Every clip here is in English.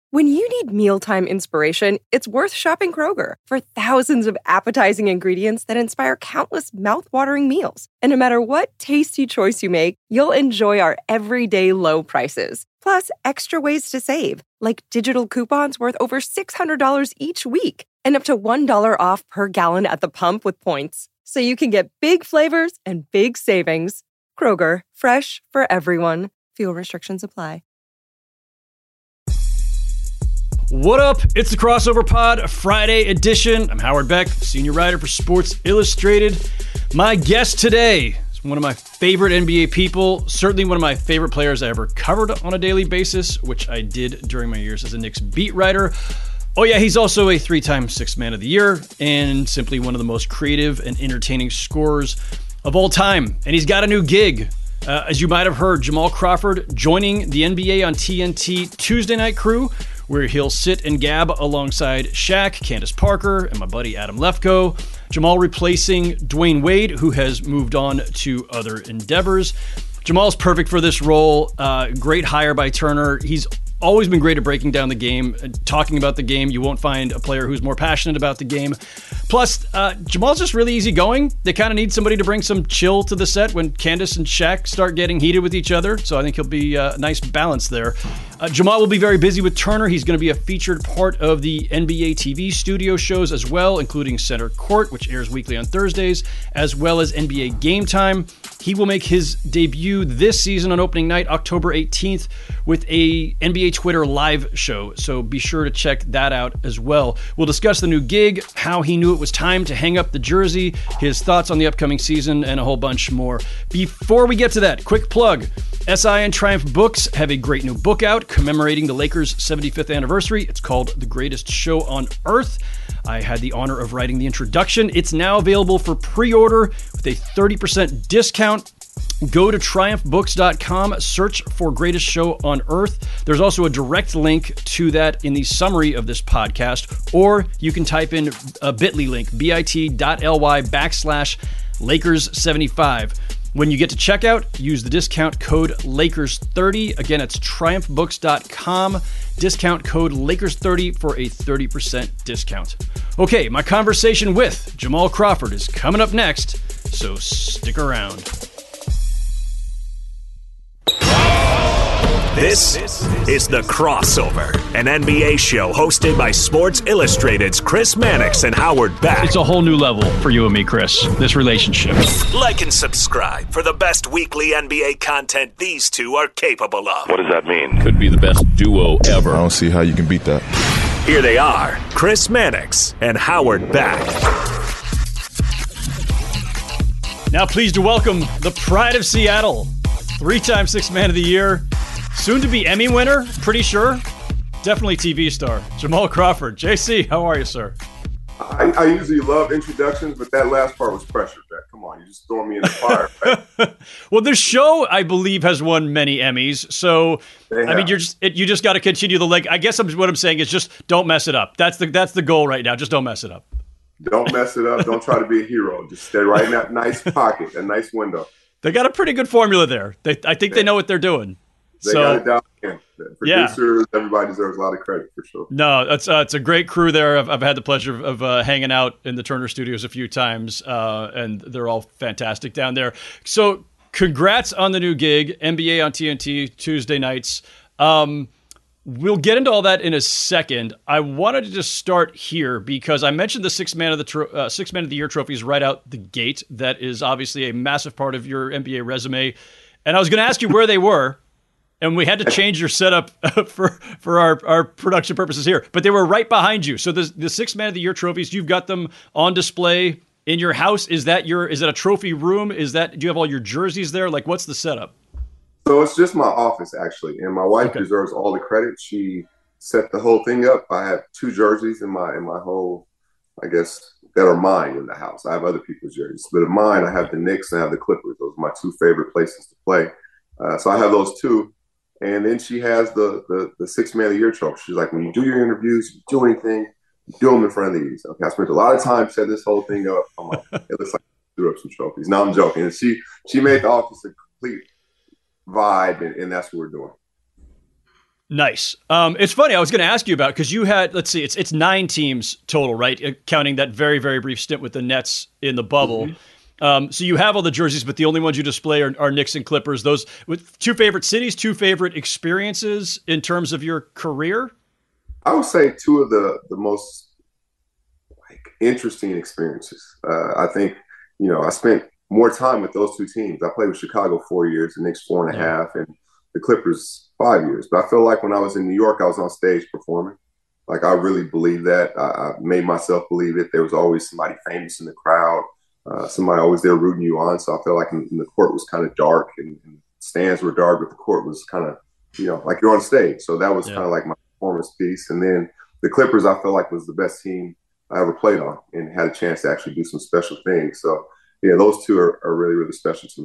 When you need mealtime inspiration, it's worth shopping Kroger for thousands of appetizing ingredients that inspire countless mouth-watering meals. And no matter what tasty choice you make, you'll enjoy our everyday low prices. Plus, extra ways to save, like digital coupons worth over $600 each week and up to $1 off per gallon at the pump with points. So you can get big flavors and big savings. Kroger, fresh for everyone. Fuel restrictions apply. What up? It's the Crossover Pod, Friday edition. I'm Howard Beck, senior writer for Sports Illustrated. My guest today is one of my favorite NBA people, certainly one of my favorite players I ever covered on a daily basis, which I did during my years as a Knicks beat writer. Oh yeah, he's also a 3-time Sixth Man of the Year and simply one of the most creative and entertaining scorers of all time. And he's got a new gig. As you might have heard, Jamal Crawford joining the NBA on TNT Tuesday Night Crew, where he'll sit and gab alongside Shaq, Candace Parker, and my buddy Adam Lefkoe. Jamal replacing Dwayne Wade, who has moved on to other endeavors. Jamal's perfect for this role. Great hire by Turner. He's always been great at breaking down the game, talking about the game. You won't find a player who's more passionate about the game. Plus, Jamal's just really easygoing. They kind of need somebody to bring some chill to the set when Candace and Shaq start getting heated with each other. So I think he'll be a nice balance there. Jamal will be very busy with Turner. He's going to be a featured part of the NBA TV studio shows as well, including Center Court, which airs weekly on Thursdays, as well as NBA Game Time. He will make his debut this season on opening night, October 18th, with a NBA Twitter live show. So be sure to check that out as well. We'll discuss the new gig, how he knew it was time to hang up the jersey, his thoughts on the upcoming season, and a whole bunch more. Before we get to that, quick plug. SI and Triumph Books have a great new book out commemorating the Lakers' 75th anniversary. It's called The Greatest Show on Earth. I had the honor of writing the introduction. It's now available for pre-order with a 30% discount. Go to triumphbooks.com, search for Greatest Show on Earth. There's also a direct link to that in the summary of this podcast, or you can type in a bit.ly link, bit.ly/Lakers75. When you get to checkout, use the discount code Lakers30. Again, it's triumphbooks.com, discount code Lakers30 for a 30% discount. Okay, my conversation with Jamal Crawford is coming up next, so stick around. This is The Crossover, an NBA show hosted by Sports Illustrated's Chris Mannix and Howard Beck. It's a whole new level for you and me, Chris, this relationship. Like and subscribe for the best weekly NBA content these two are capable of. What does that mean? Could be the best duo ever. I don't see how you can beat that. Here they are, Chris Mannix and Howard Beck. Now pleased to welcome the pride of Seattle, 3-time Sixth Man of the Year, soon to be Emmy winner, pretty sure. Definitely TV star. Jamal Crawford. JC, how are you, sir? I usually love introductions, but that last part was pressure, Beck. Come on, you just throw me in the fire. Right? Well, the show, I believe, has won many Emmys. So, I mean, you just got to continue the leg. I guess what I'm saying is just don't mess it up. That's the goal right now. Just don't mess it up. Don't mess it up. Don't try to be a hero. Just stay right in that nice pocket, a nice window. They got a pretty good formula there. I think they know what they're doing. They got it down. The producers, everybody deserves a lot of credit for sure. No, it's a great crew there. I've had the pleasure of hanging out in the Turner Studios a few times, and they're all fantastic down there. So congrats on the new gig, NBA on TNT, Tuesday nights. We'll get into all that in a second. I wanted to just start here because I mentioned the Sixth Man of the Year trophies right out the gate. That is obviously a massive part of your NBA resume. And I was going to ask you where they were. And we had to change your setup for our production purposes here. But they were right behind you. So the Sixth Man of the Year trophies, you've got them on display in your house. Is that a trophy room? Do you have all your jerseys there? Like, what's the setup? So it's just my office, actually. And my wife deserves all the credit. She set the whole thing up. I have 2 jerseys in my whole, I guess, that are mine in the house. I have other people's jerseys. But of mine, I have the Knicks and I have the Clippers. Those are my 2 favorite places to play. So I have those 2. And then she has the Sixth Man of the Year trophy. She's like, when you do your interviews, you do anything, do them in front of these. Okay, I spent a lot of time setting this whole thing up. I'm like, it looks like I threw up some trophies. No, I'm joking. And she made the office a complete vibe, and that's what we're doing. Nice. It's funny. I was going to ask you about, because you had, let's see, it's 9 teams total, right? Counting that very, very brief stint with the Nets in the bubble. Mm-hmm. So you have all the jerseys, but the only ones you display are Knicks and Clippers. Those with 2 favorite cities, 2 favorite experiences in terms of your career? I would say 2 of the most interesting experiences. I think, I spent more time with those 2 teams. I played with Chicago 4 years, the Knicks 4.5, and the Clippers 5 years. But I feel like when I was in New York, I was on stage performing. Like, I really believe that. I made myself believe it. There was always somebody famous in the crowd, somebody always there rooting you on. So I felt like the court was kind of dark and stands were dark, but the court was kind of, like you're on stage. So that was kind of like my performance piece. And then the Clippers, I felt like was the best team I ever played on and had a chance to actually do some special things. So, yeah, those 2 are really, really special to me.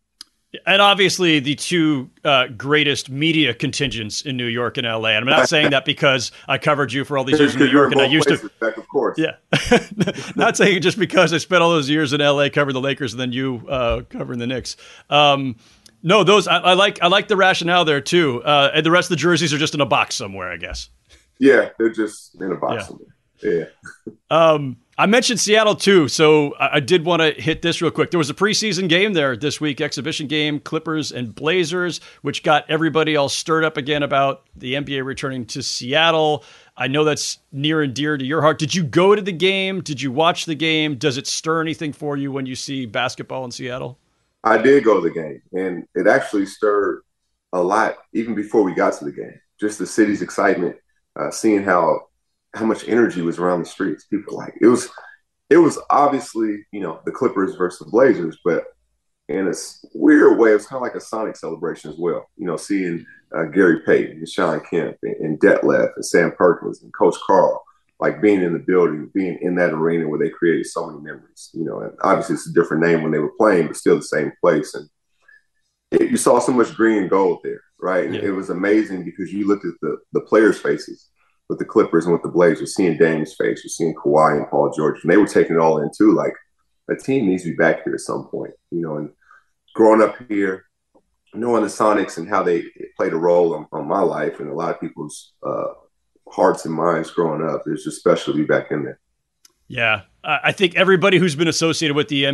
And obviously the 2 greatest media contingents in New York and LA. And I'm not saying that because I covered you for all these years in New York and I used to. Back, of course. Yeah. Not saying it just because I spent all those years in LA covering the Lakers and then you covering the Knicks. No, those I like the rationale there too. And the rest of the jerseys are just in a box somewhere, I guess. Yeah, they're just in a box somewhere. Yeah. I mentioned Seattle too, so I did want to hit this real quick. There was a preseason game there this week, exhibition game, Clippers and Blazers, which got everybody all stirred up again about the NBA returning to Seattle. I know that's near and dear to your heart. Did you go to the game? Did you watch the game? Does it stir anything for you when you see basketball in Seattle? I did go to the game, and it actually stirred a lot even before we got to the game. Just the city's excitement, seeing how much energy was around the streets. People like it was obviously, the Clippers versus the Blazers, but in a weird way, it was kind of like a Sonic celebration as well. Seeing Gary Payton and Sean Kemp and Detlef and Sam Perkins and Coach Carl, like being in the building, being in that arena where they created so many memories, and obviously it's a different name when they were playing, but still the same place. And you saw so much green and gold there, right? And it was amazing because you looked at the players' faces with the Clippers and with the Blazers, seeing Dame's face, you're seeing Kawhi and Paul George, and they were taking it all in too. Like, a team needs to be back here at some point, and growing up here, knowing the Sonics and how they played a role on my life and a lot of people's hearts and minds growing up, it's just special to be back in there. Yeah, I think everybody who's been associated with the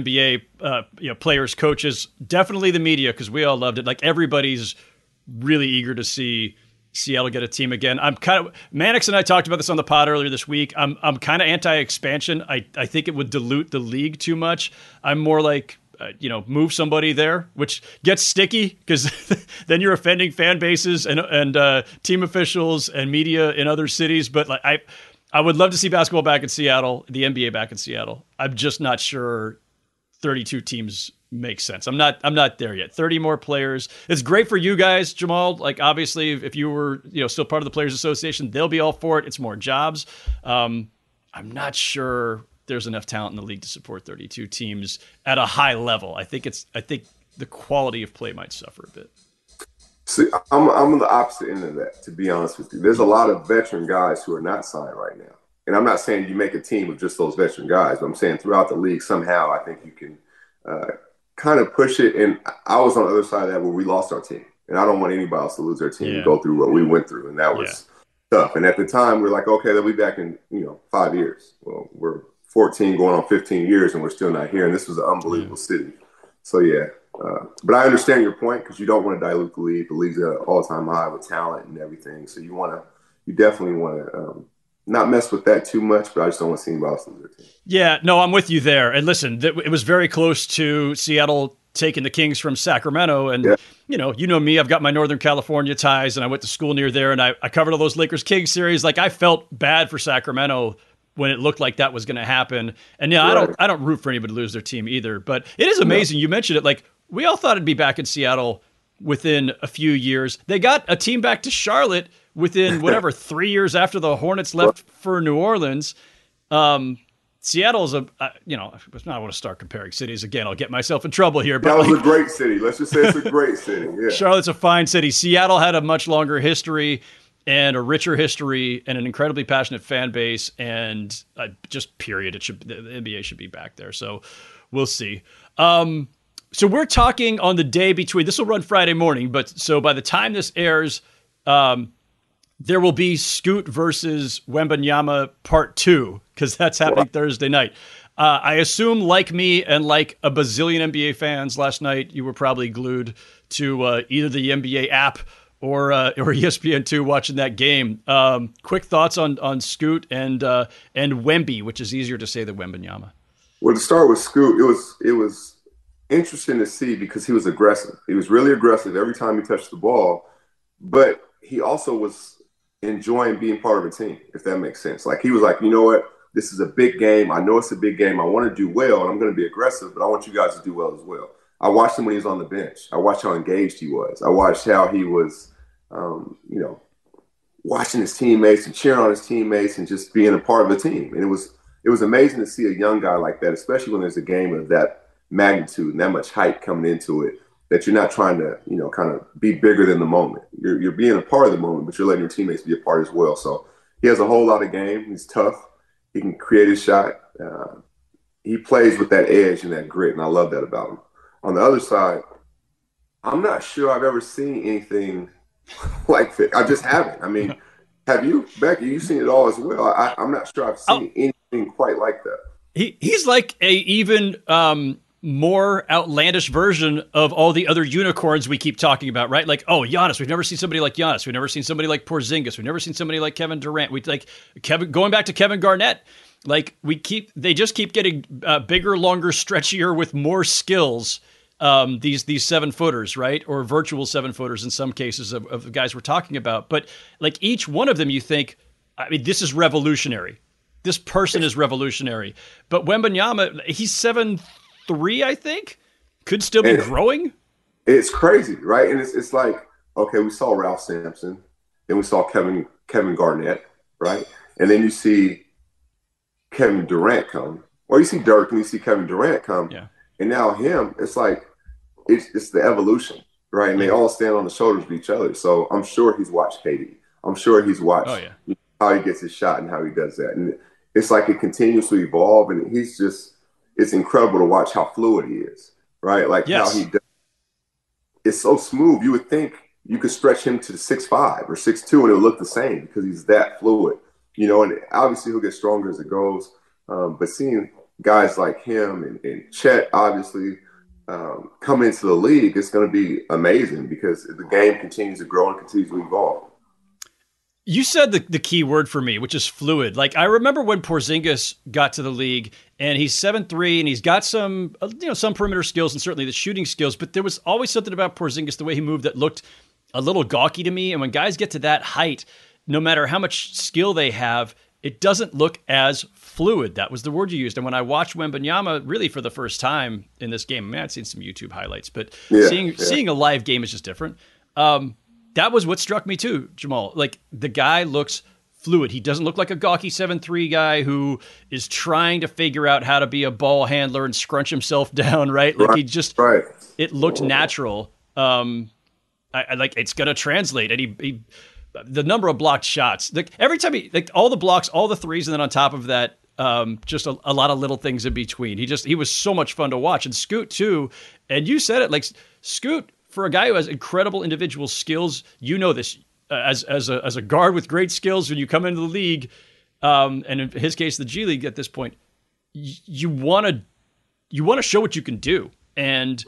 NBA, players, coaches, definitely the media, because we all loved it. Like, everybody's really eager to see Seattle get a team again. I'm kind of Mannix and I talked about this on the pod earlier this week. I'm kind of anti-expansion. I think it would dilute the league too much. I'm more like move somebody there, which gets sticky because then you're offending fan bases and team officials and media in other cities. But like I would love to see basketball back in Seattle, the NBA back in Seattle. I'm just not sure 32 teams makes sense. I'm not there yet. 30 more players. It's great for you guys, Jamal. Like, obviously, if you were still part of the Players Association, they'll be all for it. It's more jobs. I'm not sure there's enough talent in the league to support 32 teams at a high level. I think the quality of play might suffer a bit. See, I'm on the opposite end of that, to be honest with you. There's a lot of veteran guys who are not signed right now. And I'm not saying you make a team of just those veteran guys, but I'm saying throughout the league, somehow I think you can kind of push it. And I was on the other side of that where we lost our team. And I don't want anybody else to lose their team and go through what we went through. And that was tough. And at the time, we're like, okay, they'll be back in 5 years. Well, we're 14 going on 15 years, and we're still not here. And this was an unbelievable city. So, yeah. But I understand your point because you don't want to dilute the league. The league's at an all-time high with talent and everything. So you definitely want to not mess with that too much, but I just don't want to see anybody else lose their team. Yeah, no, I'm with you there. And listen, it was very close to Seattle taking the Kings from Sacramento. And, you know me, I've got my Northern California ties, and I went to school near there, and I covered all those Lakers-Kings series. Like, I felt bad for Sacramento when it looked like that was going to happen. And I don't root for anybody to lose their team either. But it is amazing. You mentioned it. Like, we all thought it'd be back in Seattle within a few years. They got a team back to Charlotte within 3 years after the Hornets left for New Orleans. Seattle's I want to start comparing cities again. I'll get myself in trouble here. But that was a great city. Let's just say it's a great city. Yeah. Charlotte's a fine city. Seattle had a much longer history and a richer history and an incredibly passionate fan base. And just period. The NBA should be back there. So we'll see. So we're talking on the day between, this will run Friday morning, but so by the time this airs, there will be Scoot versus Wembanyama Part 2, because that's happening Thursday night. I assume, like me and like a bazillion NBA fans last night, you were probably glued to either the NBA app or ESPN2 watching that game. Quick thoughts on Scoot and Wemby, which is easier to say than Wembanyama. Well, to start with Scoot, it was interesting to see because he was aggressive. He was really aggressive every time he touched the ball, but he also was enjoying being part of a team, if that makes sense. Like, he was like, you know what? This is a big game. I know it's a big game. I want to do well, and I'm going to be aggressive, but I want you guys to do well as well. I watched him when he was on the bench. I watched how engaged he was. I watched how he was, watching his teammates and cheering on his teammates and just being a part of the team. And it was amazing to see a young guy like that, especially when there's a game of that magnitude and that much hype coming into it, that you're not trying to, kind of be bigger than the moment. You're being a part of the moment, but you're letting your teammates be a part as well. So he has a whole lot of game. He's tough. He can create a shot. He plays with that edge and that grit, and I love that about him. On the other side, I'm not sure I've ever seen anything like that. I just haven't. I mean, have you, Becky? You've seen it all as well. I'm not sure I've seen anything quite like that. He's like a even more outlandish version of all the other unicorns we keep talking about, right? Like, Giannis. We've never seen somebody like Giannis. We've never seen somebody like Porzingis. We've never seen somebody like Kevin Durant. Going back to Kevin Garnett. Like, they just keep getting bigger, longer, stretchier with more skills. These 7-footers, right? Or virtual 7-footers in some cases of the guys we're talking about. But like, each one of them, you think, I mean, this is revolutionary. This person is revolutionary. But Wembanyama, he's 7'3", I think, could still be growing. It's crazy, right? And it's like, okay, we saw Ralph Sampson, then we saw Kevin Garnett, right? And then you see Kevin Durant come, or you see Dirk and you see Kevin Durant come. Yeah. And now him, it's like, it's the evolution, right? And they all stand on the shoulders of each other. So I'm sure he's watched KD. I'm sure he's watched how he gets his shot and how he does that. And it's like it continues to evolve. And it's incredible to watch how fluid he is, right? Like how he does. It's so smooth. You would think you could stretch him to 6'5" or 6'2" and it'll look the same because he's that fluid, and obviously he'll get stronger as it goes. But seeing guys like him and Chet, obviously, come into the league, it's going to be amazing because the game continues to grow and continues to evolve. You said the key word for me, which is fluid. Like, I remember when Porzingis got to the league, and he's 7'3", and he's got some perimeter skills and certainly the shooting skills, but there was always something about Porzingis, the way he moved, that looked a little gawky to me. And when guys get to that height, no matter how much skill they have, it doesn't look as fluid. That was the word you used. And when I watched Wembanyama really for the first time in this game, I mean, I'd seen some YouTube highlights, but seeing a live game is just different. That was what struck me too, Jamal. Like, the guy looks fluid. He doesn't look like a gawky 7'3" guy who is trying to figure out how to be a ball handler and scrunch himself down, right? Like, it looked natural. I like, it's going to translate. And he the number of blocked shots, like every time all the blocks, all the threes, and then on top of that, just a lot of little things in between. He was so much fun to watch. And Scoot too. And you said it, like, Scoot, for a guy who has incredible individual skills, this as a guard with great skills, when you come into the league, and in his case, the G League at this point, you want to show what you can do. And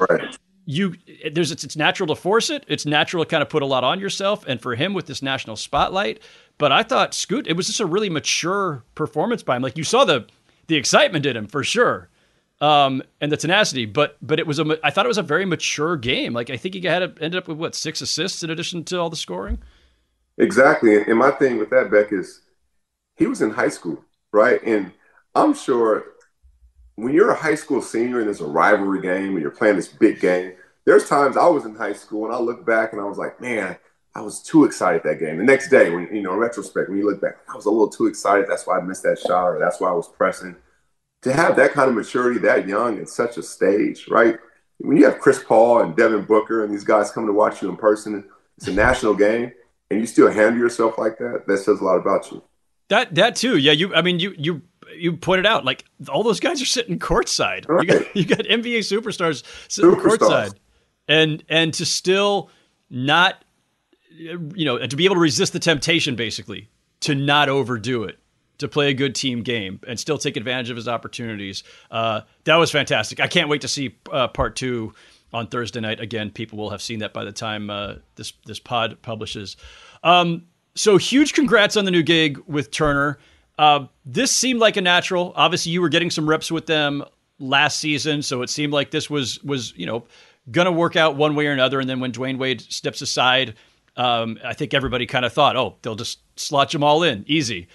it's natural to force it. It's natural to kind of put a lot on yourself. And for him with this national spotlight, but I thought Scoot, it was just a really mature performance by him. Like, you saw the excitement in him for sure. And the tenacity, but I thought it was a very mature game. Like, I think he ended up with 6 assists in addition to all the scoring. Exactly. And my thing with that, Beck, is he was in high school, right? And I'm sure when you're a high school senior and there's a rivalry game and you're playing this big game, there's times I was in high school and I look back and I was like, man, I was too excited that game. The next day, when, in retrospect, when you look back, I was a little too excited. That's why I missed that shot, or that's why I was pressing. To have that kind of maturity that young at such a stage, right? When you have Chris Paul and Devin Booker and these guys come to watch you in person, it's a national game, and you still handle yourself like that, that says a lot about you. That too, yeah. You pointed out, like, all those guys are sitting courtside. Right. You got NBA superstars sitting courtside, and to still not and to be able to resist the temptation, basically, to not overdo it, to play a good team game and still take advantage of his opportunities. That was fantastic. I can't wait to see part 2 on Thursday night. Again, people will have seen that by the time this pod publishes. So huge congrats on the new gig with Turner. This seemed like a natural. Obviously, you were getting some reps with them last season, so it seemed like this was going to work out one way or another. And then when Dwayne Wade steps aside, I think everybody kind of thought, oh, they'll just slot them all in. Easy.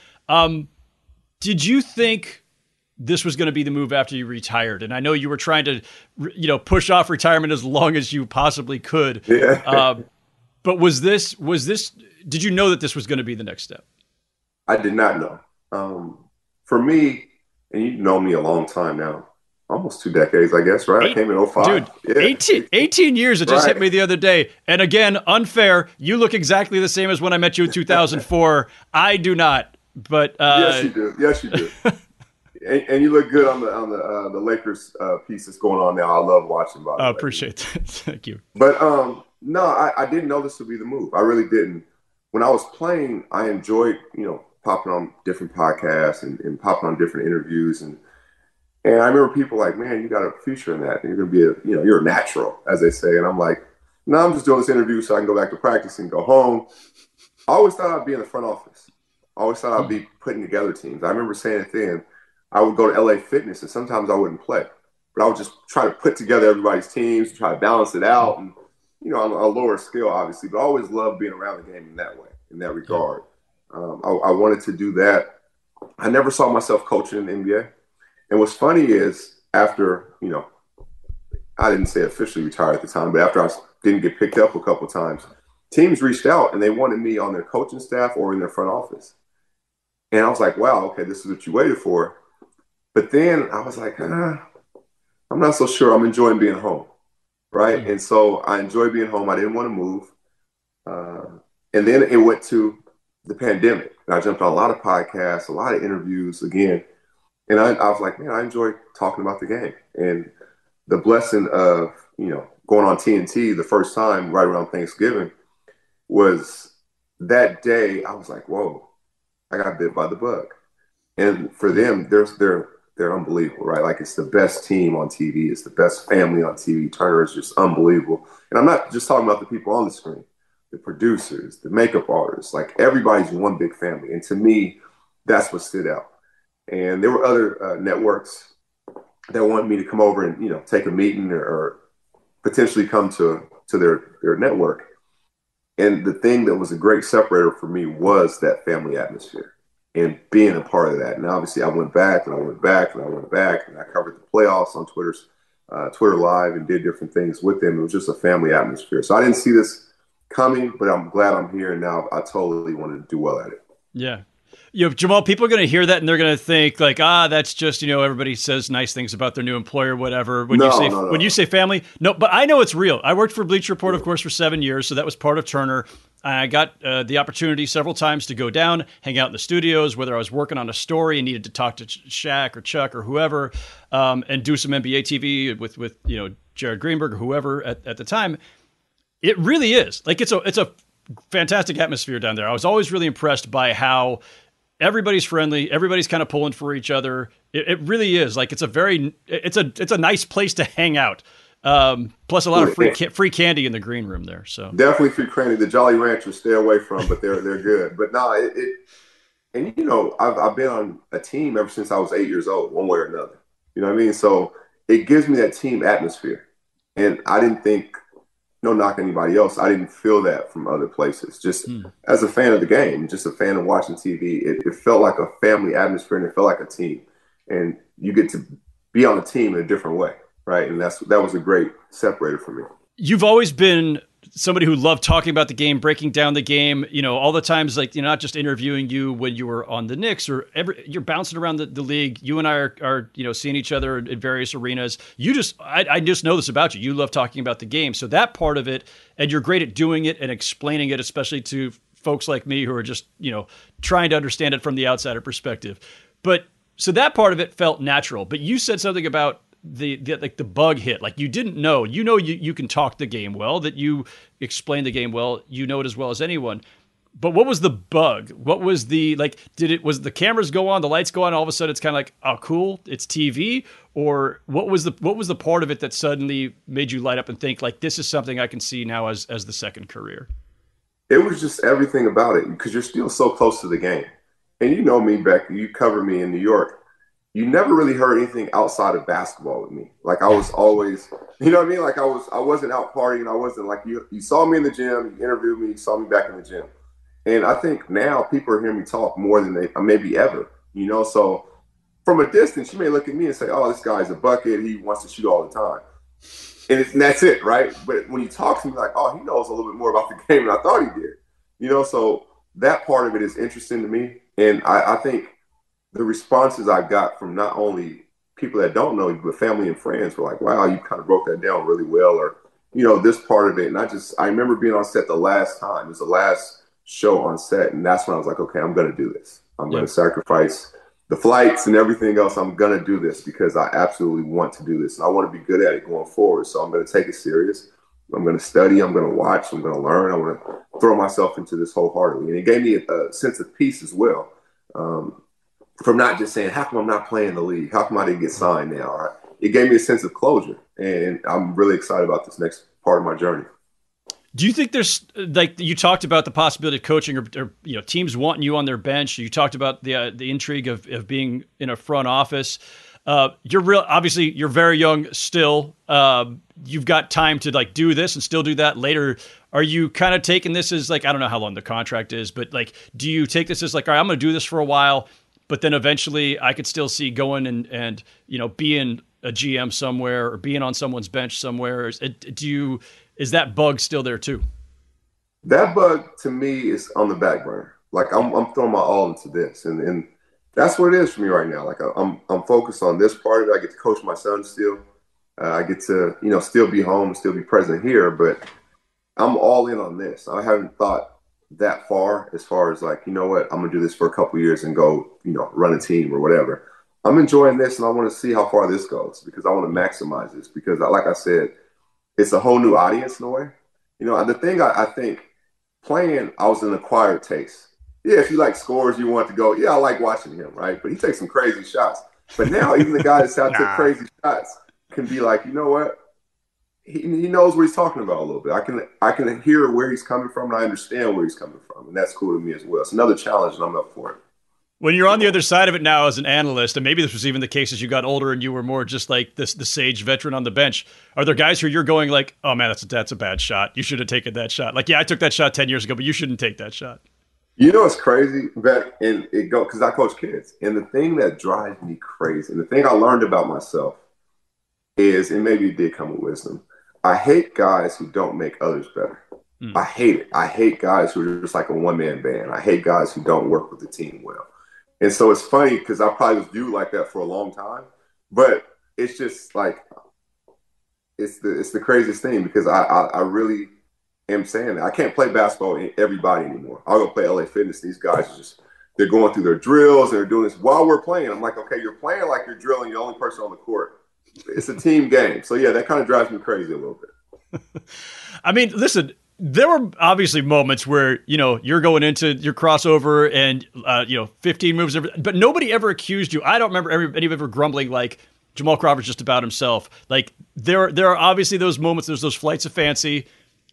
Did you think this was going to be the move after you retired? And I know you were trying to, push off retirement as long as you possibly could. Yeah. But was this, did you know that this was going to be the next step? I did not know. For me, and you know me a long time now, almost 2 decades, I guess, right? I came in 05. Dude, yeah. 18 years. It just hit me the other day. And again, unfair. You look exactly the same as when I met you in 2004. I do not. But yes, you do. Yes, you do. and you look good on the Lakers piece that's going on now. I love watching. I appreciate that. Thank you. But no, I didn't know this would be the move. I really didn't. When I was playing, I enjoyed popping on different podcasts and popping on different interviews and I remember people like, man, you got a future in that. And you're going to be you're a natural, as they say. And I'm like, no, I'm just doing this interview so I can go back to practice and go home. I always thought I'd be in the front office. I always thought I'd be putting together teams. I remember saying it then. I would go to LA Fitness and sometimes I wouldn't play, but I would just try to put together everybody's teams, try to balance it out. And, on a lower scale, obviously, but I always loved being around the game in that way, in that regard. I wanted to do that. I never saw myself coaching in the NBA. And what's funny is after, I didn't say officially retired at the time, but after I didn't get picked up a couple of times, teams reached out and they wanted me on their coaching staff or in their front office. And I was like, wow, okay, this is what you waited for. But then I was like, I'm not so sure I'm enjoying being home, right? Mm-hmm. And so I enjoy being home. I didn't want to move. And then it went to the pandemic. And I jumped on a lot of podcasts, a lot of interviews again. And I was like, man, I enjoy talking about the game. And the blessing of, going on TNT the first time right around Thanksgiving was that day. I was like, whoa, I got bit by the bug. And for them, they're unbelievable, right? Like it's the best team on TV. It's the best family on TV. Turner is just unbelievable. And I'm not just talking about the people on the screen, the producers, the makeup artists, like everybody's one big family. And to me, that's what stood out. And there were other networks that wanted me to come over and, take a meeting or potentially come to their network. And the thing that was a great separator for me was that family atmosphere and being a part of that. And obviously I went back and I went back and I went back and I covered the playoffs on Twitter Live and did different things with them. It was just a family atmosphere. So I didn't see this coming, but I'm glad I'm here. And now I totally want to do well at it. Yeah. Jamal, people are going to hear that and they're going to think like, that's just, everybody says nice things about their new employer, whatever. When you say family, no, but I know it's real. I worked for Bleacher Report, of course, for 7 years. So that was part of Turner. I got the opportunity several times to go down, hang out in the studios, whether I was working on a story and needed to talk to Shaq or Chuck or whoever, and do some NBA TV with Jared Greenberg or whoever at the time. It really is like, it's a fantastic atmosphere down there. I was always really impressed by how everybody's friendly. Everybody's kind of pulling for each other. It really is like, it's a nice place to hang out. Plus a lot of free candy in the green room there. So definitely free candy. The Jolly Ranchers stay away from, but they're good. But no, I've been on a team ever since I was 8 years old, one way or another. You know what I mean? So it gives me that team atmosphere. And I didn't think, no knock anybody else, I didn't feel that from other places. Just as a fan of the game, just a fan of watching TV, it felt like a family atmosphere and it felt like a team. And you get to be on a team in a different way, right? And that was a great separator for me. You've always been somebody who loved talking about the game, breaking down the game, all the times, like, not just interviewing you when you were on the Knicks or you're bouncing around the league. You and I are seeing each other in various arenas. I just know this about you. You love talking about the game. So that part of it, and you're great at doing it and explaining it, especially to folks like me who are just, trying to understand it from the outsider perspective. But so that part of it felt natural, but you said something about the bug hit? Like you didn't know. You can talk the game well, that you explain the game well. You know it as well as anyone. But what was the bug? What was the, like, was the cameras go on, the lights go on, all of a sudden it's kind of like, oh, cool, it's TV? Or what was the part of it that suddenly made you light up and think, like, this is something I can see now as the second career? It was just everything about it, because you're still so close to the game. And you know me, Beck, you cover me in New York. You never really heard anything outside of basketball with me. Like I was always, you know what I mean? Like I wasn't out partying. I wasn't like, you saw me in the gym, you interviewed me, you saw me back in the gym. And I think now people are hearing me talk more than they maybe ever, you know? So from a distance, you may look at me and say, oh, this guy's a bucket. He wants to shoot all the time. And that's it, right? But when you talk to me, like, oh, he knows a little bit more about the game than I thought he did. You know, so that part of it is interesting to me. And I think the responses I got from not only people that don't know you, but family and friends were like, wow, you kind of broke that down really well. Or, you know, this part of it. And I remember being on set the last time. It was the last show on set, and that's when I was like, okay, I'm going to do this. I'm going to sacrifice the flights and everything else. I'm going to do this because I absolutely want to do this, and I want to be good at it going forward. So I'm going to take it serious. I'm going to study. I'm going to watch. I'm going to learn. I want to throw myself into this wholeheartedly. And it gave me a sense of peace as well, from not just saying, how come I'm not playing the league? How come I didn't get signed now? It gave me a sense of closure, and I'm really excited about this next part of my journey. Do you think there's, like, you talked about the possibility of coaching or you know, teams wanting you on their bench. You talked about the intrigue of being in a front office. Obviously you're very young still. You've got time to like do this and still do that later. Are you kind of taking this as like, I don't know how long the contract is, but like, do you take this as like, all right, I'm going to do this for a while, but then eventually I could still see going and you know, being a GM somewhere or being on someone's bench somewhere? Is that bug still there too? That bug to me is on the back burner. Like I'm throwing my all into this, and that's what it is for me right now. Like I'm focused on this part of it. I get to coach my son still. I get to, you know, still be home, still be present here, but I'm all in on this. I haven't thought that far as like, you know what, I'm gonna do this for a couple of years and go, you know, run a team or whatever. I'm enjoying this, and I want to see how far this goes because I want to maximize this because, like I said, it's a whole new audience in a way. You know, the thing I think playing, I was an acquired taste. Yeah, if you like scores, you want to go, yeah, I like watching him, right? But he takes some crazy shots. But now even the guy that's out to crazy shots can be like, you know what? He knows what he's talking about a little bit. I can hear where he's coming from, and I understand where he's coming from. And that's cool to me as well. It's another challenge, and I'm up for it. When you're on the other side of it now as an analyst, and maybe this was even the case as you got older and you were more just like the sage veteran on the bench, are there guys who you're going like, oh man, that's a bad shot. You should have taken that shot. Like, yeah, I took that shot 10 years ago, but you shouldn't take that shot. You know what's crazy, Beck? And it go because I coach kids. And the thing that drives me crazy, and the thing I learned about myself is, and maybe it did come with wisdom, I hate guys who don't make others better. I hate it. I hate guys who are just like a one-man band. I hate guys who don't work with the team well. And so it's funny because I probably was viewed like that for a long time, but it's just like, it's the craziest thing because I really am saying that. I can't play basketball with everybody anymore. I'll go play LA Fitness. These guys are just, they're going through their drills and they're doing this while we're playing. I'm like, okay, you're playing like you're drilling. You're the only person on the court. It's a team game. So yeah, that kind of drives me crazy a little bit. I mean, listen, there were obviously moments where, you know, you're going into your crossover and, 15 moves, but nobody ever accused you. I don't remember anybody ever grumbling like Jamal Crawford's just about himself. Like there are obviously those moments, there's those flights of fancy,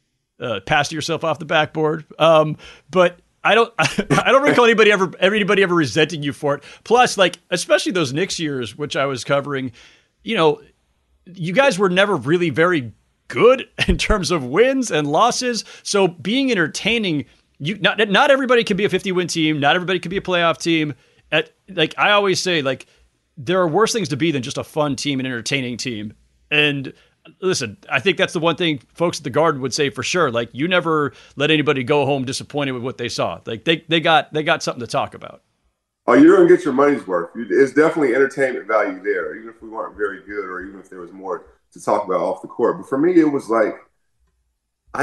pass yourself off the backboard. But I don't recall anybody ever resenting you for it. Plus, like, especially those Knicks years, which I was covering, you know, you guys were never really very good in terms of wins and losses. So being entertaining, not everybody can be a 50-win team. Not everybody can be a playoff team. Like I always say, like there are worse things to be than just a fun team, an entertaining team. And listen, I think that's the one thing folks at the Garden would say for sure. Like you never let anybody go home disappointed with what they saw. Like they got something to talk about. Oh, you're going to get your money's worth. It's definitely entertainment value there, even if we weren't very good or even if there was more to talk about off the court. But for me, it was like, I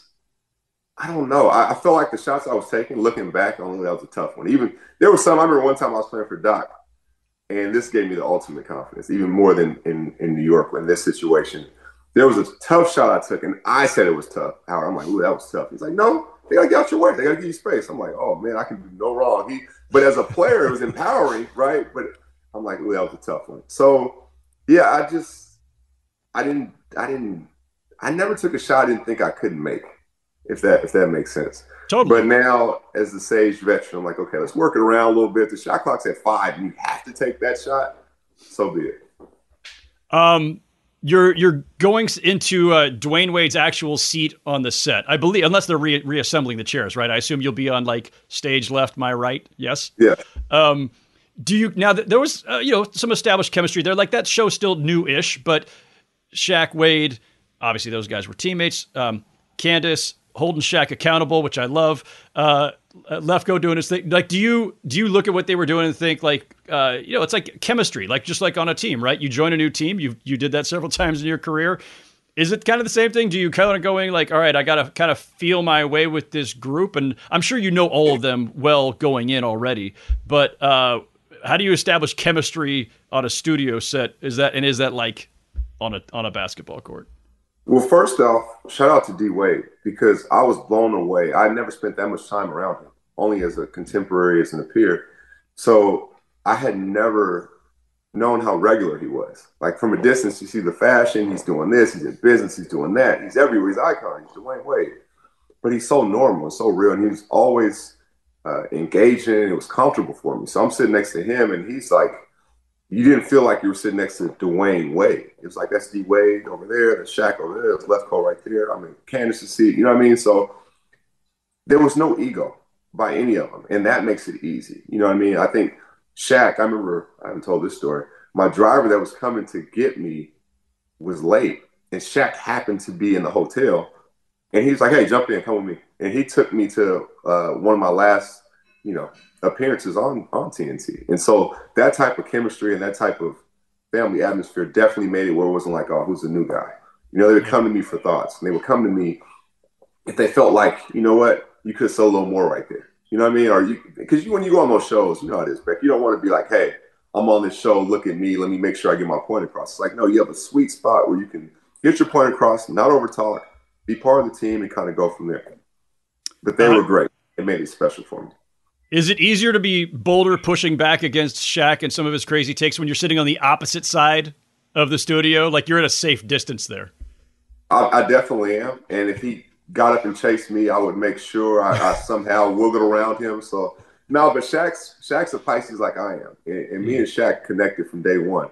don't know. I felt like the shots I was taking, looking back, only that was a tough one. Even there was some, I remember one time I was playing for Doc, And this gave me the ultimate confidence, even more than in New York in this situation. There was a tough shot I took, and I said it was tough. Howard, I'm like, ooh, that was tough. He's like, no, they got to get out your way. They got to give you space. I'm like, oh, man, I can do no wrong. But as a player, it was empowering, right? But I'm like, ooh, that was a tough one. So, yeah, I never took a shot I didn't think I couldn't make, if that makes sense. Totally. But now, as the sage veteran, I'm like, okay, let's work it around a little bit. The shot clock's at 5, and you have to take that shot. So be it. You're going into Dwayne Wade's actual seat on the set, I believe, unless they're reassembling the chairs, right? I assume you'll be on like stage left, my right. Yes. Yeah. Do you now? There was some established chemistry there. Like that show's still new-ish, but Shaq, Wade, obviously those guys were teammates. Candace holding Shaq accountable, which I love. Lefko doing his thing. Like, do you look at what they were doing and think like, it's like chemistry, like just like on a team, right? You join a new team. You did that several times in your career. Is it kind of the same thing? Do you kind of going like, all right, I got to kind of feel my way with this group? And I'm sure you know all of them well going in already, but how do you establish chemistry on a studio set? Is that like on a basketball court? Well, first off, shout out to D Wade, because I was blown away. I never spent that much time around him, only as a contemporary, as an peer. So I had never known how regular he was. Like from a distance, you see the fashion, he's doing this, he's in business, he's doing that. He's everywhere, he's icon, he's Dwayne Wade. But he's so normal and so real, and he was always engaging, and it was comfortable for me. So I'm sitting next to him, and he's like, you didn't feel like you were sitting next to Dwayne Wade. It was like, that's D Wade over there, there's Shaq over there, there's Lefko right there. I mean, Candace's seat, you know what I mean? So there was no ego by any of them, and that makes it easy. You know what I mean? I think Shaq, I remember, I haven't told this story, my driver that was coming to get me was late, and Shaq happened to be in the hotel, and he was like, hey, jump in, come with me. And he took me to one of my last, appearances on TNT. And so that type of chemistry and that type of family atmosphere definitely made it where it wasn't like, oh, who's the new guy? They would come to me for thoughts, and they would come to me if they felt like, you know what, you could sell a little more right there. You know what I mean? Or because when you go on those shows, you know how it is, Beck. You don't want to be like, hey, I'm on this show, look at me, let me make sure I get my point across. It's like, no, you have a sweet spot where you can get your point across, not over talk, be part of the team, and kind of go from there. But they were great. It made it special for me. Is it easier to be bolder pushing back against Shaq and some of his crazy takes when you're sitting on the opposite side of the studio? Like you're at a safe distance there. I definitely am. And if he got up and chased me, I would make sure I somehow wiggled around him. So no, but Shaq's a Pisces like I am. And me and Shaq connected from day one.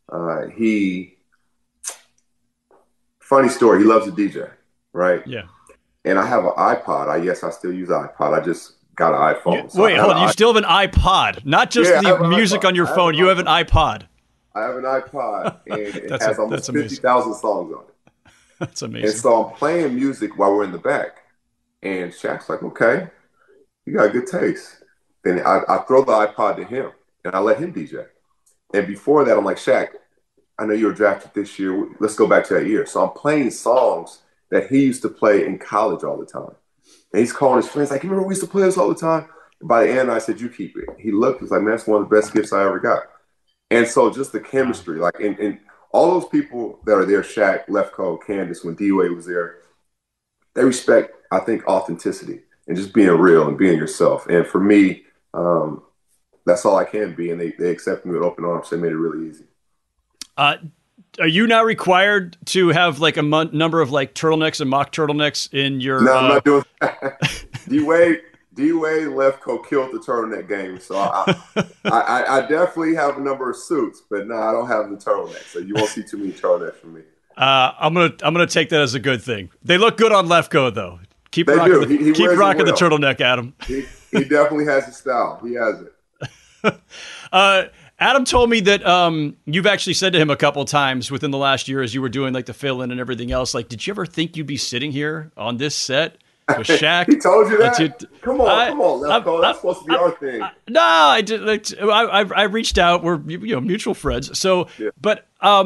Funny story, he loves a DJ, right? Yeah. And I have an iPod. I still use an iPod. I just got an iPhone. Wait, hold on. You still have an iPod, not just the music on your phone. You have an iPod. I have an iPod, and it has almost 50,000 songs on it. That's amazing. And so I'm playing music while we're in the back, and Shaq's like, okay, you got good taste. Then I throw the iPod to him, and I let him DJ. And before that, I'm like, Shaq, I know you were drafted this year. Let's go back to that year. So I'm playing songs that he used to play in college all the time. And he's calling his friends like, you remember we used to play this all the time? And by the end, I said, you keep it. He looked, was like, man, that's one of the best gifts I ever got. And so just the chemistry, like, and all those people that are there, Shaq, Lefko, Candace, when D-Wade was there, they respect, I think, authenticity and just being real and being yourself. And for me, that's all I can be. And they accepted me with open arms. They made it really easy. Are you now required to have like a number of like turtlenecks and mock turtlenecks in your? No, I'm not doing that. D-Wade Lefko killed the turtleneck game, so I definitely have a number of suits, but no, I don't have the turtlenecks. So you won't see too many turtlenecks from me. I'm gonna take that as a good thing. They look good on Lefko though. Keep they rocking, do. keep rocking the turtleneck, Adam. He definitely has his style. He has it. Adam told me that you've actually said to him a couple of times within the last year as you were doing like the fill-in and everything else, like, did you ever think you'd be sitting here on this set with Shaq? He told you that? Come on, Lefko. That's supposed to be our thing. No, I did. I reached out. We're mutual friends. So, yeah. But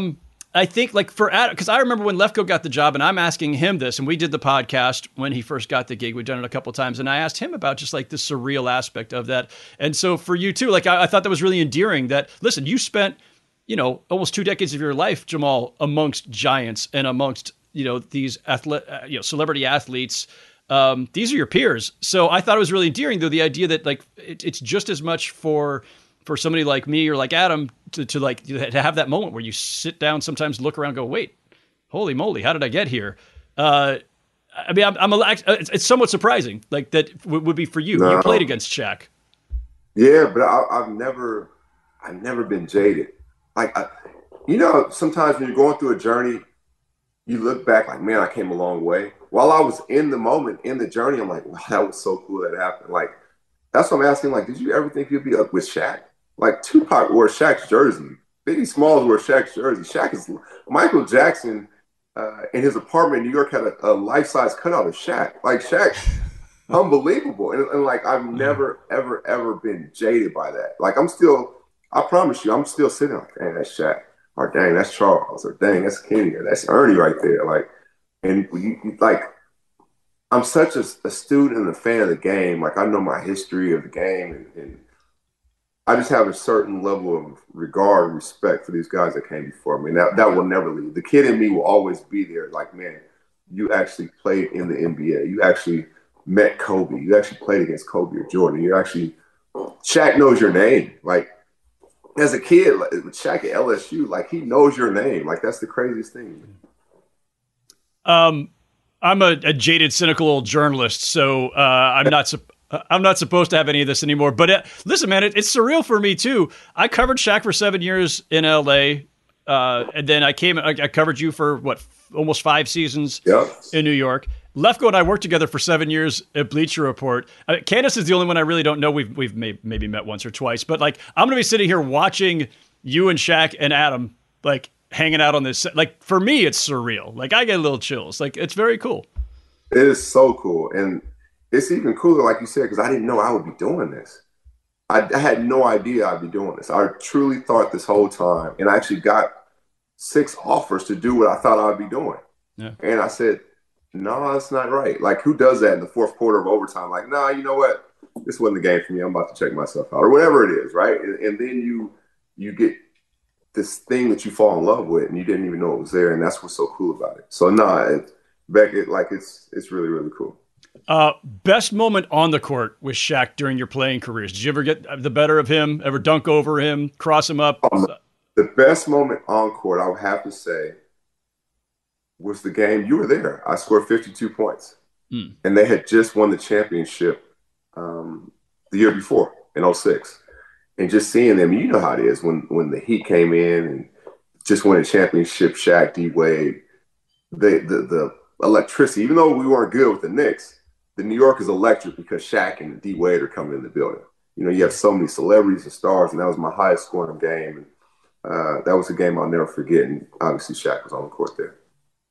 I think like for Adam, because I remember when Lefko got the job and I'm asking him this, and we did the podcast when he first got the gig. We've done it a couple of times, and I asked him about just like the surreal aspect of that. And so for you too, like I thought that was really endearing that, listen, you spent, almost 2 decades of your life, Jamal, amongst giants and amongst, these celebrity athletes. These are your peers. So I thought it was really endearing, though, the idea that like it's just as much for somebody like me or like Adam to have that moment where you sit down, sometimes look around, and go, wait, holy moly, how did I get here? It's somewhat surprising, like that would be for you. No. You played against Shaq. Yeah, but I've never been jaded. Like, sometimes when you're going through a journey, you look back like, man, I came a long way. While I was in the moment, in the journey, I'm like, wow, that was so cool that happened. Like, that's what I'm asking. Like, did you ever think you'd be up with Shaq? Like, Tupac wore Shaq's jersey. Biggie Smalls wore Shaq's jersey. Michael Jackson in his apartment in New York had a life-size cutout of Shaq. Like, Shaq, unbelievable. And like, I've never, ever, ever been jaded by that. Like, I promise you, I'm still sitting like, dang, that's Shaq. Or dang, that's Charles. Or dang, that's Kenny. Or that's Ernie right there. Like, and I'm such a student and a fan of the game. Like, I know my history of the game, and I just have a certain level of regard and respect for these guys that came before me. And that will never leave. The kid in me will always be there. Like, man, you actually played in the NBA. You actually met Kobe. You actually played against Kobe or Jordan. Shaq knows your name. Like, as a kid, like, Shaq at LSU, like, he knows your name. Like, that's the craziest thing. I'm a jaded, cynical old journalist, so I'm not supposed to have any of this anymore. But listen, man, it's surreal for me too. I covered Shaq for 7 years in LA, and then I covered you for almost 5 seasons in New York. Lefko and I worked together for 7 years at Bleacher Report. Candace is the only one I really don't know. We've maybe met once or twice, but like I'm gonna be sitting here watching you and Shaq and Adam like hanging out on this. Like, for me, it's surreal. Like, I get a little chills. Like, it's very cool. It is so cool. And it's even cooler, like you said, because I didn't know I would be doing this. I had no idea I'd be doing this. I truly thought this whole time, and I actually got 6 offers to do what I thought I'd be doing. Yeah. And I said, no, that's not right. Like, who does that in the fourth quarter of overtime? Like, nah, you know what? This wasn't the game for me. I'm about to check myself out, or whatever it is, right? And then you get this thing that you fall in love with, and you didn't even know it was there, and that's what's so cool about it. So it's really, really cool. Best moment on the court with Shaq during your playing careers? Did you ever get the better of him? Ever dunk over him? Cross him up? The best moment on court, I would have to say, was the game you were there. I scored 52 points, and they had just won the championship the year before in 2006. And just seeing them, you know how it is when the Heat came in and just won a championship, Shaq, D-Wade, the electricity, even though we weren't good with the Knicks, the New York is electric because Shaq and D-Wade are coming in the building. You have so many celebrities and stars, and that was my highest scoring game. And that was a game I'll never forget. And obviously Shaq was on the court there.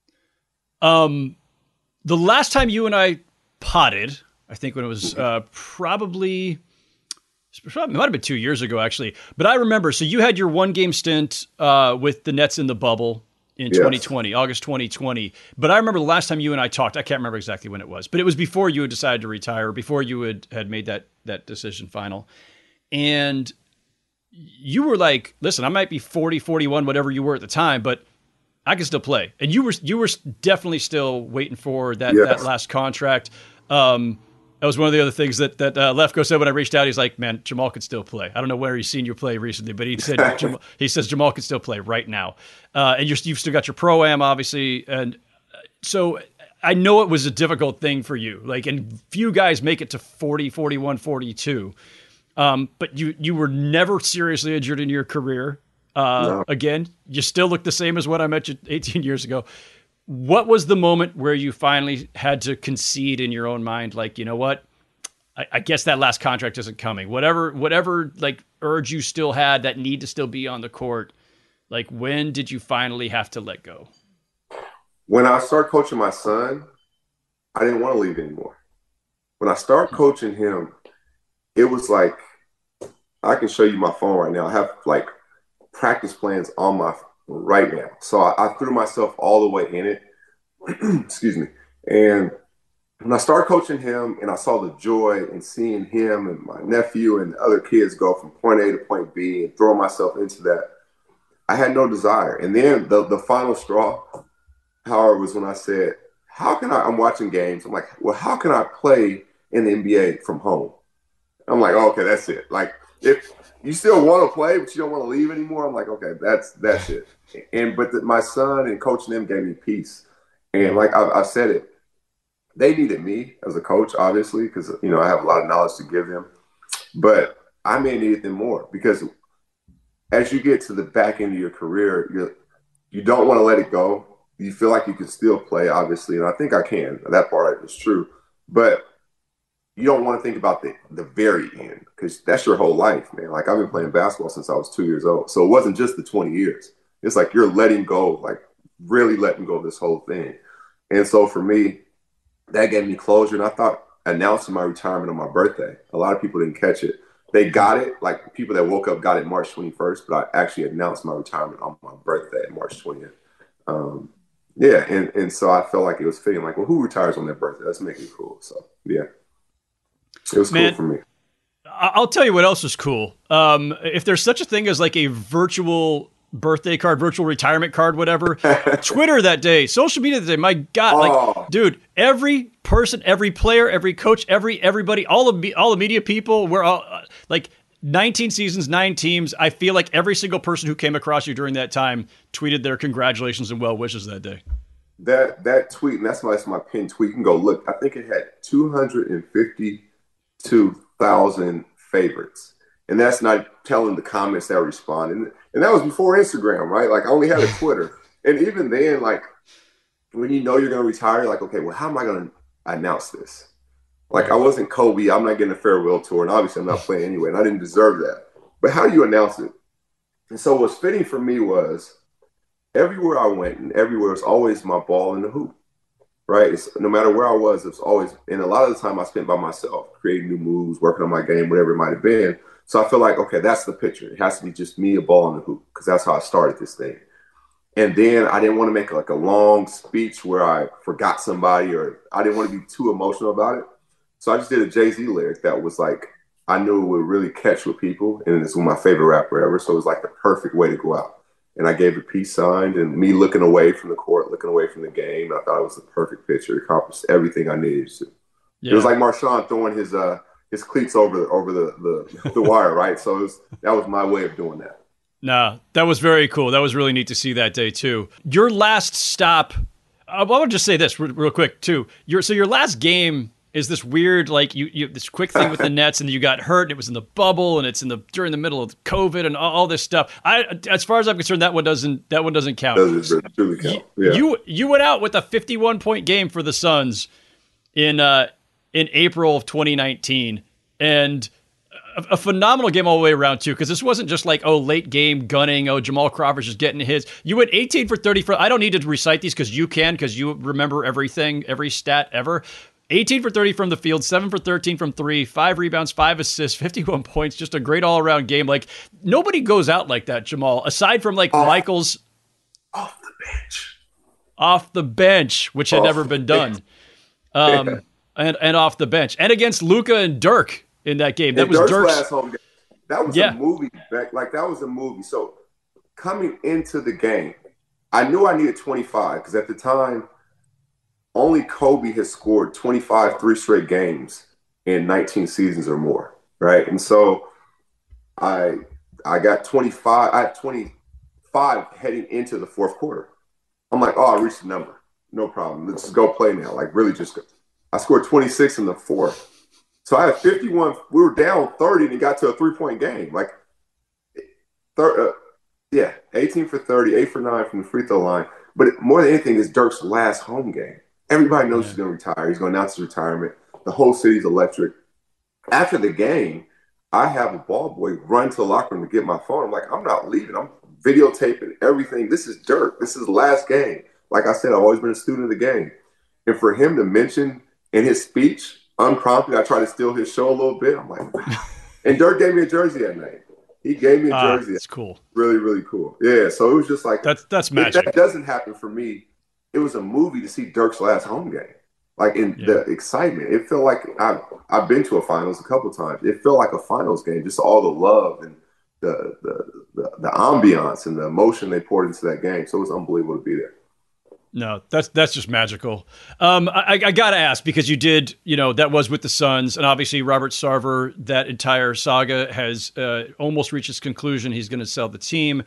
The last time you and I potted, I think when it was probably it might have been 2 years ago, actually. But I remember, so you had your 1-game stint with the Nets in the bubble in 2020, August 2020. But I remember the last time you and I talked, I can't remember exactly when it was, but it was before you had decided to retire, before you had made that decision final. And you were like, listen, I might be 40, 41, whatever you were at the time, but I can still play. And you were definitely still waiting for that last contract. That was one of the other things that Lefko said when I reached out. He's like, man, Jamal could still play. I don't know where he's seen you play recently, but he said Jamal could still play right now. And you've still got your pro-am, obviously. And so I know it was a difficult thing for you. Like, and few guys make it to 40, 41, 42. But you were never seriously injured in your career. No. Again, you still look the same as what I met you 18 years ago. What was the moment where you finally had to concede in your own mind, like, you know what, I guess that last contract isn't coming. Whatever like urge you still had, that need to still be on the court, like when did you finally have to let go? When I started coaching my son, I didn't want to leave anymore. When I started coaching him, it was like, I can show you my phone right now. I have like practice plans on right now. So I threw myself all the way in it. Excuse me. And when I started coaching him and I saw the joy in seeing him and my nephew and the other kids go from point A to point B and throwing myself into that, I had no desire. And then the final straw, Howard, was when I said, I'm watching games. I'm like, well, how can I play in the NBA from home? I'm like, oh, okay, that's it. Like, if you still want to play, but you don't want to leave anymore, I'm like, okay, that's it. But my son and coaching them gave me peace. And like I said it, they needed me as a coach, obviously, because, I have a lot of knowledge to give them. But I may need them more because as you get to the back end of your career, you don't want to let it go. You feel like you can still play, obviously, and I think I can. That part is true. But you don't want to think about the very end because that's your whole life, man. Like, I've been playing basketball since I was 2 years old. So it wasn't just the 20 years. It's like you're letting go, like really letting go of this whole thing. And so for me, that gave me closure. And I thought announcing my retirement on my birthday, a lot of people didn't catch it. They got it, like people that woke up got it March 21st, but I actually announced my retirement on my birthday, March 20th. And so I felt like it was fitting, like, well, who retires on their birthday? Let's make it cool. So, yeah, it was cool for me. I'll tell you what else is cool. If there's such a thing as like a virtual birthday card, virtual retirement card, whatever, Twitter that day, social media that day, my God, dude, every person, every player, every coach, everybody, all the media people, we're all like 19 seasons, 9 teams. I feel like every single person who came across you during that time tweeted their congratulations and well wishes that day. That tweet, and that's my pinned tweet. You can go look. I think it had 252,000 favorites. And that's not telling the comments that responded. And that was before Instagram, right? Like, I only had a Twitter. And even then, like, when you know you're going to retire, like, okay, well, how am I going to announce this? Like, I wasn't Kobe. I'm not getting a farewell tour. And obviously, I'm not playing anyway. And I didn't deserve that. But how do you announce it? And so what's fitting for me was everywhere I went and everywhere was always my ball in the hoop, right? No matter where I was, it's always – and a lot of the time I spent by myself, creating new moves, working on my game, whatever it might have been. So I feel like, okay, that's the picture. It has to be just me, a ball in the hoop, because that's how I started this thing. And then I didn't want to make like a long speech where I forgot somebody, or I didn't want to be too emotional about it. So I just did a Jay-Z lyric that was like, I knew it would really catch with people, and it's my favorite rapper ever. So it was like the perfect way to go out. And I gave it peace signed, and me looking away from the court, looking away from the game. I thought it was the perfect picture. It accomplished everything I needed to. Yeah. It was like Marshawn throwing his cleats over the wire, right? So that was my way of doing that. No, that was very cool. That was really neat to see that day too. Your last stop, I want to just say this real quick too. Your last game is this weird, like you this quick thing with the Nets, and you got hurt, and it was in the bubble, and it's during the middle of COVID and all this stuff. As far as I'm concerned, that one doesn't count. Doesn't really count. Yeah. You went out with a 51-point game for the Suns in April of 2019, and a phenomenal game all the way around too, because this wasn't just like, late game gunning, Jamal Crawford's just getting his. You went 18 for 30. I don't need to recite these because you remember everything, every stat ever. 18 for 30 from the field, 7 for 13 from 3, 5 rebounds, 5 assists, 51 points, just a great all-around game. Like, nobody goes out like that, Jamal, aside from like Michael's off the bench, which had never been done. And off the bench, and against Luka and Dirk in that game. That was Dirk's last home game. That was a movie. Like, that was a movie. So coming into the game, I knew I needed 25 because at the time, only Kobe has scored 25 three-straight games in 19 seasons or more, right? And so I got 25. I had 25 heading into the fourth quarter. I'm like, I reached the number. No problem. Let's just go play now. Like, really just go. I scored 26 in the fourth. So I had 51. We were down 30 and it got to a 3-point game. Like, 18 for 30, 8 for 9 from the free throw line. But more than anything, it's Dirk's last home game. Everybody knows he's going to retire. He's going to announce his retirement. The whole city's electric. After the game, I have a ball boy run to the locker room to get my phone. I'm like, I'm not leaving. I'm videotaping everything. This is Dirk. This is the last game. Like I said, I've always been a student of the game. And for him to mention in his speech, unprompted, I tried to steal his show a little bit. I'm like, wow. And Dirk gave me a jersey that night. He gave me a jersey. That's cool. Really, really cool. Yeah. So it was just like that's magic. That doesn't happen for me. It was a movie to see Dirk's last home game. Like the excitement. It felt like I've been to a finals a couple times. It felt like a finals game. Just all the love and the ambiance and the emotion they poured into that game. So it was unbelievable to be there. No, that's just magical. I got to ask, because you did, that was with the Suns, and obviously Robert Sarver, that entire saga has almost reached its conclusion. He's going to sell the team.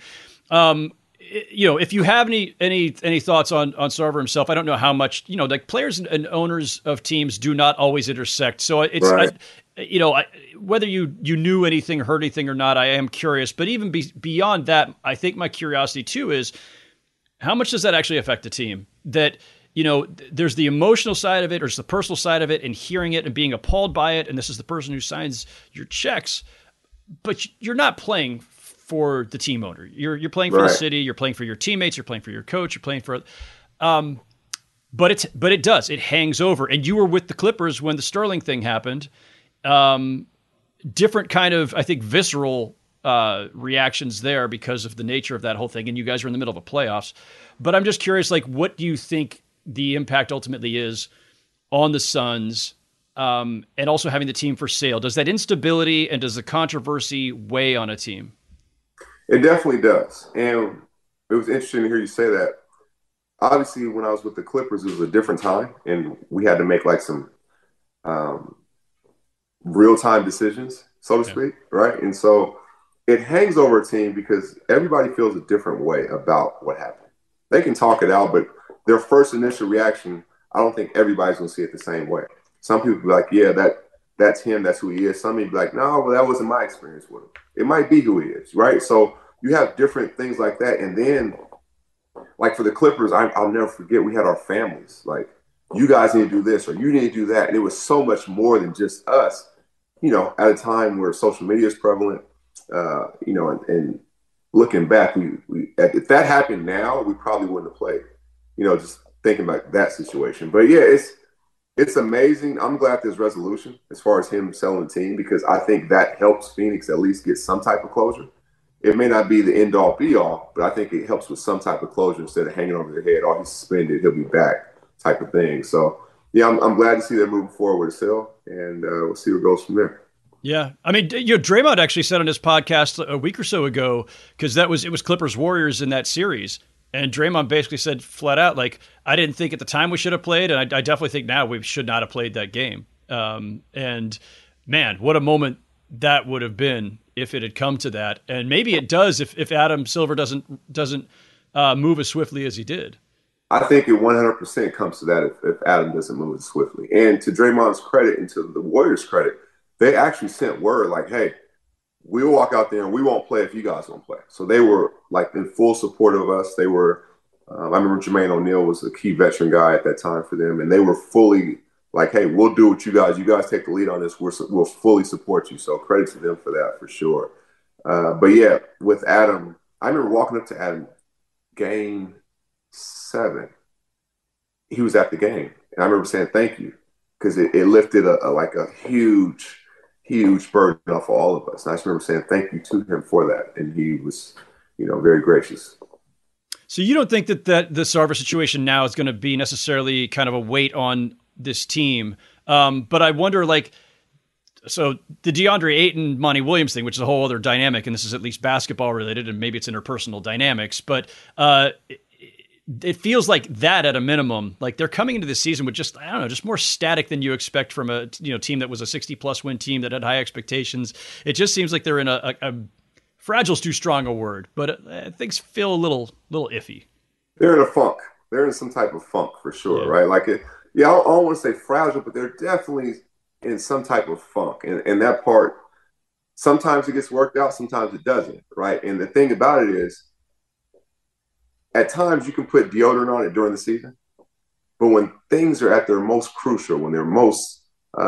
If you have any thoughts on Sarver himself, I don't know how much, like players and owners of teams do not always intersect. So it's, right. Whether you knew anything, heard anything or not, I am curious. But even beyond that, I think my curiosity too is, how much does that actually affect the team? That, there's the emotional side of it, or there's the personal side of it, and hearing it and being appalled by it. And this is the person who signs your checks, but you're not playing for the team owner. You're playing for right. the city. You're playing for your teammates. You're playing for your coach. You're playing for, but it hangs over. And you were with the Clippers when the Sterling thing happened. Different kind of, I think, visceral reactions there because of the nature of that whole thing. And you guys are in the middle of the playoffs. But I'm just curious, like, what do you think the impact ultimately is on the Suns, and also having the team for sale? Does that instability and does the controversy weigh on a team? It definitely does. And it was interesting to hear you say that. Obviously, when I was with the Clippers, it was a different time, and we had to make like some real-time decisions, so to speak, right? And so it hangs over a team because everybody feels a different way about what happened. They can talk it out, but their first initial reaction, I don't think everybody's going to see it the same way. Some people be like, yeah, that's him, that's who he is. Some people be like, no, well, that wasn't my experience with him. It might be who he is, right? So you have different things like that. And then, like for the Clippers, I'll never forget, we had our families. Like, you guys need to do this or you need to do that. And it was so much more than just us, at a time where social media is prevalent, and looking back, we if that happened now, we probably wouldn't have played, just thinking about that situation. But yeah, it's amazing. I'm glad there's resolution as far as him selling the team, because I think that helps Phoenix at least get some type of closure. It may not be the end all be all, but I think it helps with some type of closure instead of hanging over their head. Oh, he's suspended, he'll be back type of thing. So yeah, I'm glad to see them moving forward with a sale, and we'll see what goes from there. Yeah. I mean, Draymond actually said on his podcast a week or so ago, because it was Clippers Warriors in that series. And Draymond basically said flat out, like, I didn't think at the time we should have played. And I definitely think now we should not have played that game. And man, what a moment that would have been if it had come to that. And maybe it does if Adam Silver doesn't move as swiftly as he did. I think it 100% comes to that if Adam doesn't move as swiftly. And to Draymond's credit and to the Warriors' credit, they actually sent word like, hey, we'll walk out there and we won't play if you guys don't play. So they were like in full support of us. They were, I remember Jermaine O'Neal was a key veteran guy at that time for them. And they were fully like, hey, we'll do what you guys take the lead on this. We'll fully support you. So credit to them for that for sure. But yeah, with Adam, I remember walking up to Adam game 7. He was at the game. And I remember saying, thank you. Because it lifted a huge burden off of all of us. And I just remember saying thank you to him for that. And he was, very gracious. So you don't think that the Sarver situation now is going to be necessarily kind of a weight on this team. But I wonder, so the DeAndre Ayton, Monty Williams thing, which is a whole other dynamic, and this is at least basketball related, and maybe it's interpersonal dynamics, but it feels like that at a minimum, like they're coming into the season with just more static than you expect from a team that was a 60+ win team that had high expectations. It just seems like they're in a fragile's too strong a word, but things feel a little iffy. They're in a funk. They're in some type of funk for sure, right? Like I don't want to say fragile, but they're definitely in some type of funk. And that part, sometimes it gets worked out, sometimes it doesn't, right? And the thing about it is, at times you can put deodorant on it during the season, but when things are at their most crucial, when they're most,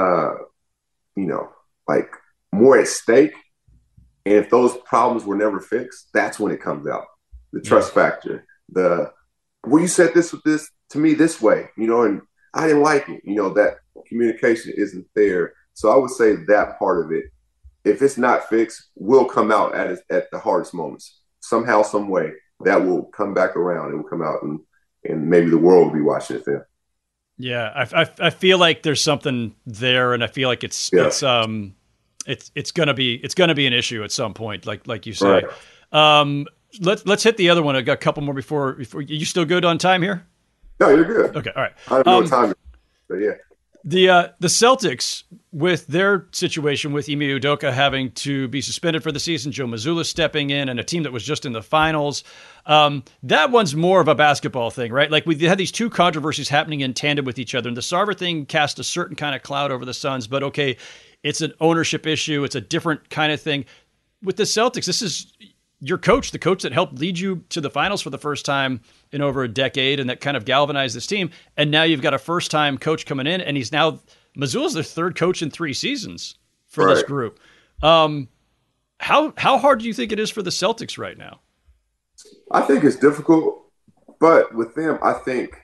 more at stake, and if those problems were never fixed, that's when it comes out. The trust factor, you said this to me this way, and I didn't like it. That communication isn't there. So I would say that part of it if it's not fixed, will come out at the hardest moments. Somehow, some way, that will come back around and will come out, and maybe the world will be watching it then. Yeah, I feel like there's something there, and I feel like it's gonna be an issue at some point, like you say. Right. Let's hit the other one. I got a couple more before. You still good on time here? No, you're good. Okay, all right. I don't know what time, but yeah. The Celtics, with their situation with Ime Udoka having to be suspended for the season, Joe Mazzulla stepping in, and a team that was just in the finals, that one's more of a basketball thing, right? Like we had these two controversies happening in tandem with each other, and the Sarver thing cast a certain kind of cloud over the Suns, but okay, it's an ownership issue. It's a different kind of thing. With the Celtics, this is your coach, the coach that helped lead you to the finals for the first time in over a decade, and that kind of galvanized this team. And now you've got a first-time coach coming in, and Mazzulla's their third coach in 3 seasons for this group. How hard do you think it is for the Celtics right now? I think it's difficult, but with them, I think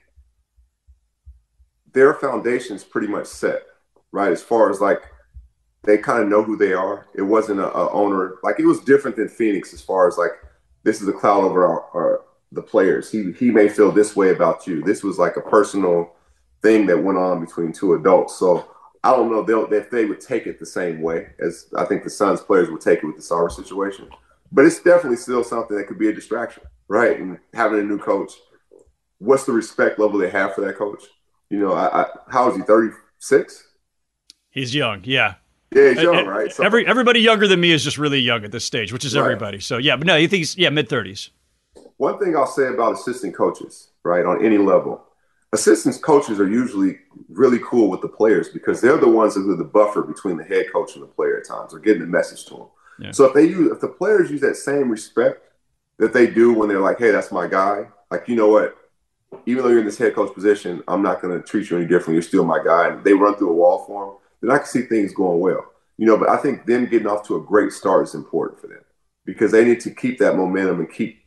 their foundation is pretty much set, right? As far as like, they kind of know who they are. It wasn't a owner. Like, it was different than Phoenix as far as like, this is a cloud over the players. He may feel this way about you. This was like a personal thing that went on between two adults. So I don't know if they would take it the same way as I think the Suns players would take it with the Sarver situation. But it's definitely still something that could be a distraction, right? And having a new coach, what's the respect level they have for that coach? You know, how is he, 36? He's young, yeah. Yeah, he's young, right? So, everybody younger than me is just really young at this stage, which is everybody. So, yeah, but no, you think he's, mid-30s. One thing I'll say about assistant coaches, right, on any level, assistant coaches are usually really cool with the players because they're the ones that are the buffer between the head coach and the player at times, or getting the message to them. Yeah. So if the players use that same respect that they do when they're like, hey, that's my guy, like, you know what, even though you're in this head coach position, I'm not going to treat you any differently. You're still my guy. And they run through a wall for him. Then I can see things going well, you know, but I think them getting off to a great start is important for them because they need to keep that momentum and keep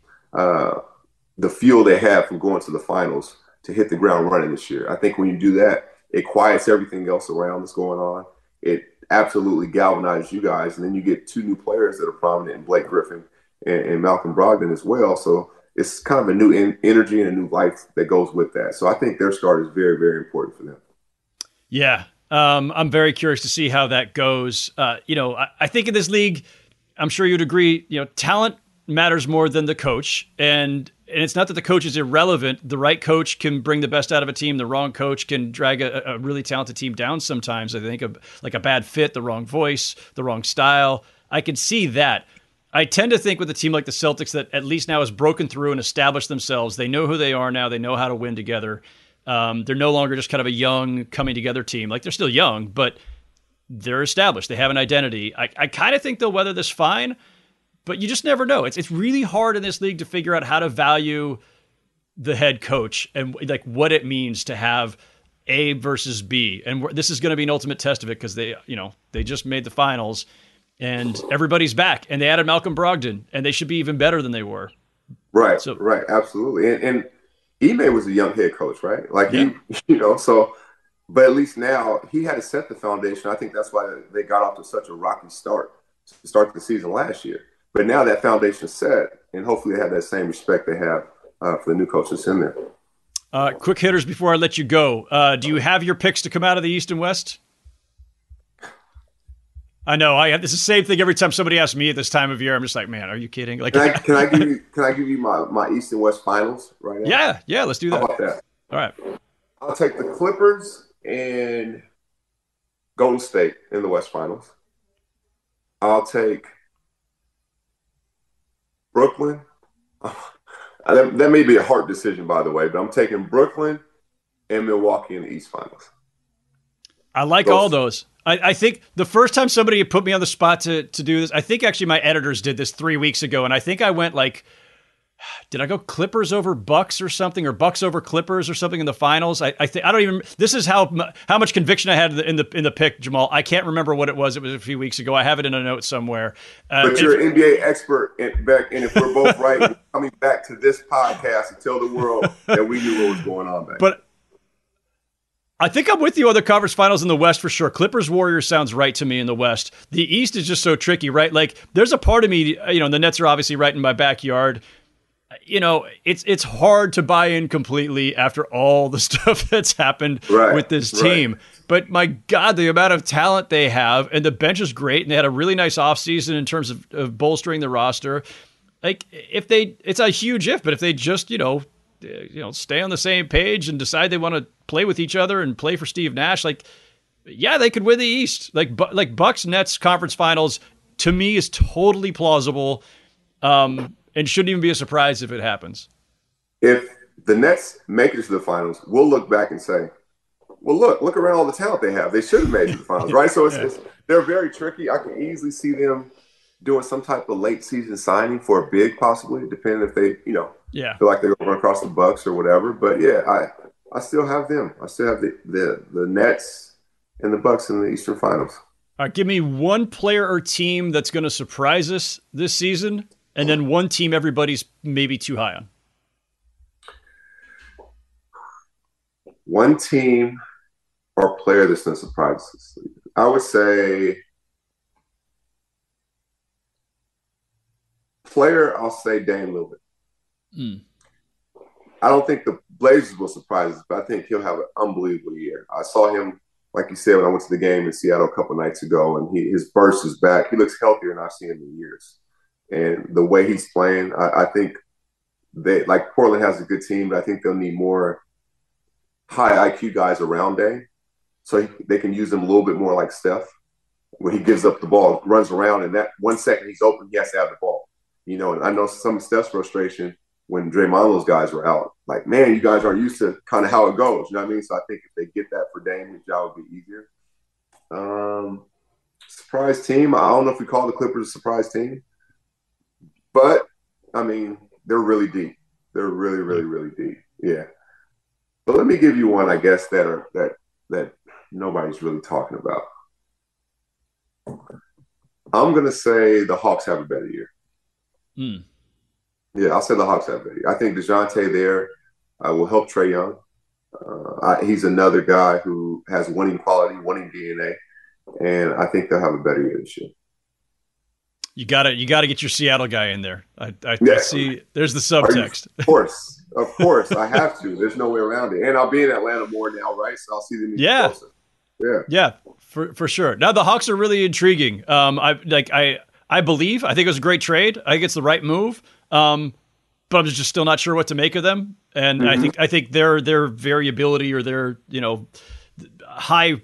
the fuel they have from going to the finals to hit the ground running this year. I think when you do that, it quiets everything else around that's going on. It absolutely galvanizes you guys. And then you get 2 new players that are prominent in Blake Griffin and Malcolm Brogdon as well. So it's kind of a new energy and a new life that goes with that. So I think their start is very, very important for them. Yeah. I'm very curious to see how that goes. I think in this league, I'm sure you'd agree, talent matters more than the coach. And it's not that the coach is irrelevant. The right coach can bring the best out of a team. The wrong coach can drag a really talented team down sometimes. I think like a bad fit, the wrong voice, the wrong style. I can see that. I tend to think with a team like the Celtics that at least now has broken through and established themselves. They know who they are now. They know how to win together. They're no longer just kind of a young coming together team. Like, they're still young, but they're established. They have an identity. I kind of think they'll weather this fine, but you just never know. It's really hard in this league to figure out how to value the head coach and like what it means to have A versus B. And this is going to be an ultimate test of it because they just made the finals and everybody's back and they added Malcolm Brogdon and they should be even better than they were. Right. So, right. Absolutely. And Ime was a young head coach, right? Like, but at least now he had to set the foundation. I think that's why they got off to such a rocky start to start the season last year. But now that foundation is set, and hopefully they have that same respect they have for the new coach that's in there. Quick hitters before I let you go. Do you have your picks to come out of the East and West? I know this is the same thing every time somebody asks me at this time of year. I'm just like, man, are you kidding? Like, can I give you my East and West finals right now? Yeah, let's do that. How about that? All right. I'll take the Clippers and Golden State in the West Finals. I'll take Brooklyn. That may be a hard decision, by the way, but I'm taking Brooklyn and Milwaukee in the East Finals. I like all those. I think the first time somebody had put me on the spot to do this, I think actually my editors did this 3 weeks ago, and I think I went like, did I go Clippers over Bucks or something, or Bucks over Clippers or something in the finals? I don't even. This is how much conviction I had in the pick, Jamal. I can't remember what it was. It was a few weeks ago. I have it in a note somewhere. But you're an NBA expert, Beck, and if we're both right, we're coming back to this podcast to tell the world that we knew what was going on back. But I think I'm with you on the conference finals in the West for sure. Clippers Warriors sounds right to me in the West. The East is just so tricky, right? Like, there's a part of me, the Nets are obviously right in my backyard. It's hard to buy in completely after all the stuff that's happened with this team. Right. But my God, the amount of talent they have, and the bench is great, and they had a really nice offseason in terms of bolstering the roster. Like, it's a huge if, but if they just, stay on the same page and decide they want to play with each other and play for Steve Nash, like, yeah, they could win the East. Like Bucks Nets conference finals to me is totally plausible, and shouldn't even be a surprise if it happens. If the Nets make it to the finals, we'll look back and say, well, look around all the talent they have. They should have made it to the finals, right? So they're very tricky. I can easily see them doing some type of late season signing for a big, possibly, depending if they, feel like they're going to run across the Bucks or whatever. But yeah, I still have them. I still have the Nets and the Bucks in the Eastern Finals. All right, give me one player or team that's going to surprise us this season, and then one team everybody's maybe too high on. One team or player that's going to surprise us. I would say player, I'll say Dame Lillard. I don't think the Blazers will surprise us, but I think he'll have an unbelievable year. I saw him, like you said, when I went to the game in Seattle a couple nights ago, and his burst is back. He looks healthier than I've seen him in years. And the way he's playing, I think Portland has a good team, but I think they'll need more high IQ guys around Dame, so they can use him a little bit more like Steph, where he gives up the ball, runs around, and that 1 second he's open, he has to have the ball. And I know some of Steph's frustration when Draymond, those guys were out. Like, man, you guys aren't used to kind of how it goes. You know what I mean? So I think if they get that for Dame, his job would be easier. Surprise team. I don't know if we call the Clippers a surprise team, but I mean, they're really deep. They're really, really, really deep. Yeah. But let me give you one, I guess, that nobody's really talking about. I'm going to say the Hawks have a better year. Yeah, I'll say the Hawks have a better year. I think DeJounte there will help Trae Young. He's another guy who has winning quality, winning DNA, and I think they'll have a better year this year. You gotta get your Seattle guy in there. I see. There's the subtext. Of course, I have to. There's no way around it. And I'll be in Atlanta more now, right? So I'll see them even closer. Yeah, for sure. Now the Hawks are really intriguing. I believe. I think it was a great trade. I think it's the right move. But I'm just still not sure what to make of them. And I think their variability or their high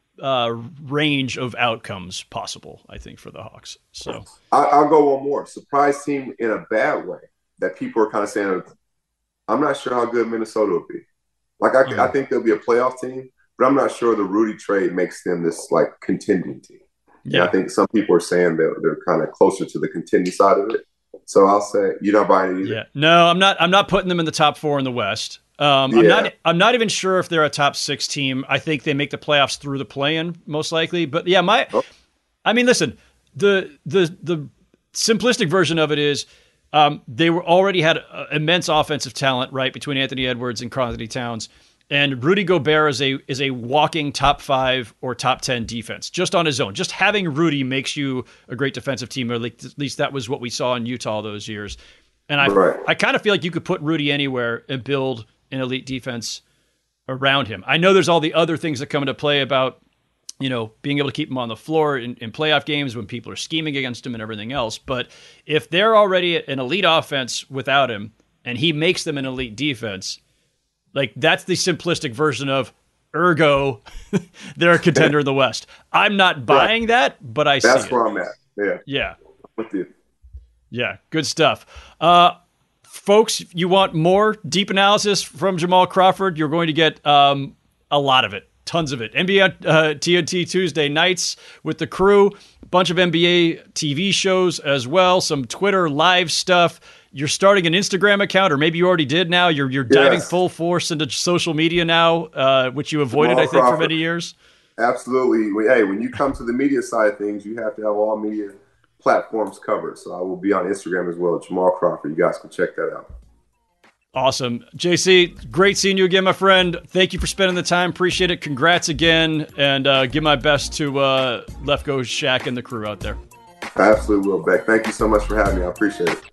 range of outcomes possible, I think, for the Hawks. So I'll go one more. Surprise team in a bad way that people are kind of saying, I'm not sure how good Minnesota will be. Like, I think they'll be a playoff team, but I'm not sure the Rudy trade makes them this, like, contending team. Yeah. And I think some people are saying they're kind of closer to the contending side of it. So I'll say you're not buying it either. Yeah. No, I'm not. I'm not putting them in the top 4 in the West. I'm not even sure if they're a top 6 team. I think they make the playoffs through the play-in most likely. But yeah, I mean, listen, the simplistic version of it is they already had immense offensive talent, right, between Anthony Edwards and Karl-Anthony Towns. And Rudy Gobert is a walking top 5 or top 10 defense just on his own. Just having Rudy makes you a great defensive team, or at least that was what we saw in Utah those years. And I kind of feel like you could put Rudy anywhere and build an elite defense around him. I know there's all the other things that come into play about, being able to keep him on the floor in playoff games when people are scheming against him and everything else. But if they're already an elite offense without him and he makes them an elite defense, like, that's the simplistic version of ergo, they're a contender in the West. I'm not buying that, but I see it. That's where I'm at. Yeah. Yeah. With you. Yeah, good stuff. Folks, you want more deep analysis from Jamal Crawford, you're going to get a lot of it, tons of it. NBA TNT Tuesday nights with the crew, a bunch of NBA TV shows as well, some Twitter live stuff. You're starting an Instagram account, or maybe you already did now. You're diving full force into social media now, which you avoided, Jamal Crawford, for many years. Absolutely. Hey, when you come to the media side of things, you have to have all media platforms covered. So I will be on Instagram as well, Jamal Crawford. You guys can check that out. Awesome. JC, great seeing you again, my friend. Thank you for spending the time. Appreciate it. Congrats again. And give my best to Lefko, Shaq, and the crew out there. I absolutely will, Beck. Thank you so much for having me. I appreciate it.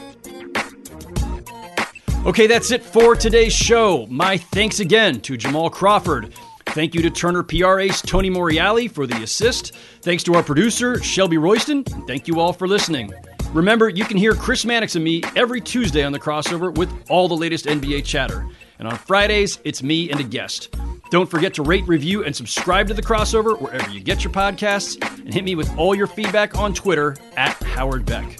Okay, that's it for today's show. My thanks again to Jamal Crawford. Thank you to Turner PR ace Tony Moriali for the assist. Thanks to our producer, Shelby Royston. And thank you all for listening. Remember, you can hear Chris Mannix and me every Tuesday on The Crossover with all the latest NBA chatter. And on Fridays, it's me and a guest. Don't forget to rate, review, and subscribe to The Crossover wherever you get your podcasts. And hit me with all your feedback on Twitter at Howard Beck.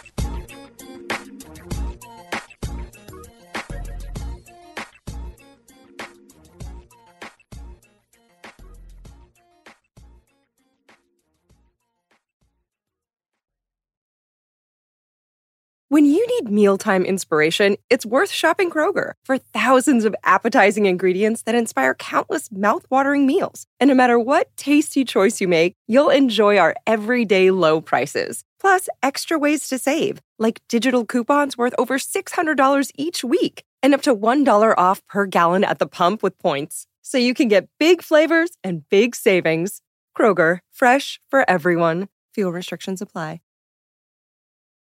When you need mealtime inspiration, it's worth shopping Kroger for thousands of appetizing ingredients that inspire countless mouth-watering meals. And no matter what tasty choice you make, you'll enjoy our everyday low prices. Plus, extra ways to save, like digital coupons worth over $600 each week and up to $1 off per gallon at the pump with points. So you can get big flavors and big savings. Kroger, fresh for everyone. Fuel restrictions apply.